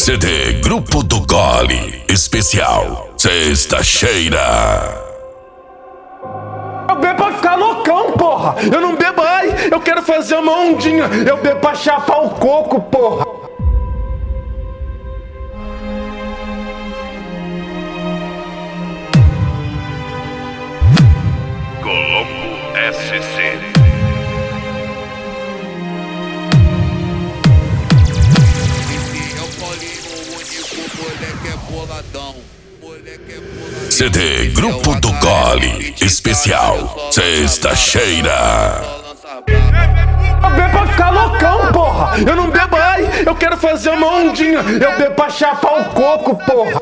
CD Grupo do Gole, especial Sexta-feira. Eu bebo pra ficar loucão, porra. Eu não bebo, ai, eu quero fazer uma ondinha. Eu bebo pra chapar o coco, porra. Colombo SC. CD Grupo do Gole, especial Sexta-feira. Eu bebo pra ficar loucão, porra. Eu não bebo, ai, eu quero fazer uma ondinha. Eu bebo pra chapar o coco, porra.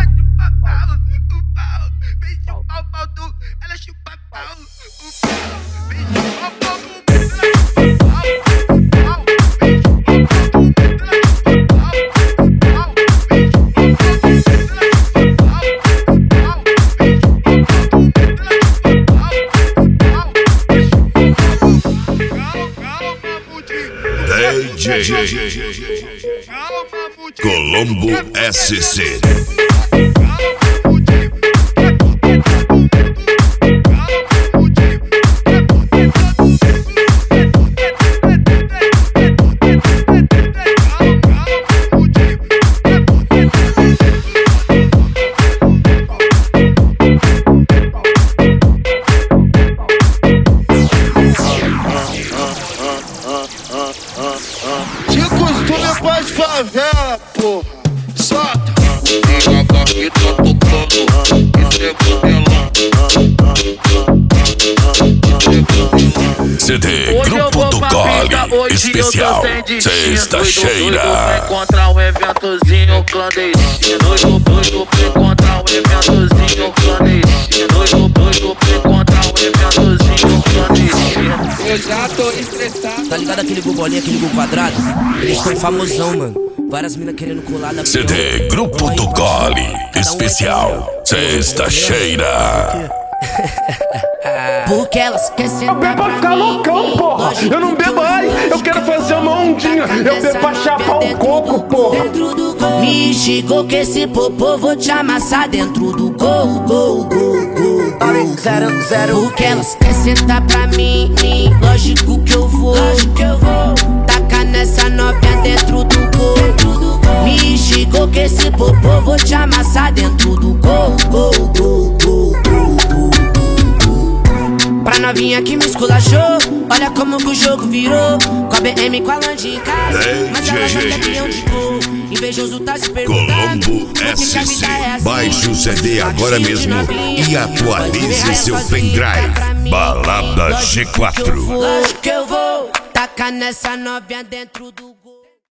DJ Colombo SC. Favela, porra, solta. A barriga tocando, isso é modelão. CD Grupo do Gole, especial Sexta-feira. Vou encontrar um eventozinho clandestino. Doido pra encontrar um eventozinho clandestino. Doido pra encontrar um eventozinho clandestino. Eu já tô estressado. Tá ligado aquele bolinho, aquele gol quadrado? Eles tão famosão, mano. Várias minas querendo colar da CD Grupo do Gole, especial Sexta-feira. Porque elas querem sentar. Eu bebo pra ficar loucão, porra. Eu não bebo, ai, eu quero fazer uma ondinha. Eu bebo pra chapar o coco, porra. Me chegou que esse popô vou te amassar dentro do gol. Porque elas querem sentar pra mim. Lógico que eu vou. Tacar nessa novinha dentro do gol. Me chegou que esse popô vou te amassar dentro do gol. Pra novinha que me esculachou, olha como que o jogo virou. Com a BM, com a Land em casa, mas ela já quer milhão de gol. Invejoso tá se perguntando Colombo SC. Baixe o CD agora mesmo e atualize seu pendrive. Balada G4. Lógico que eu vou tacar nessa novinha dentro do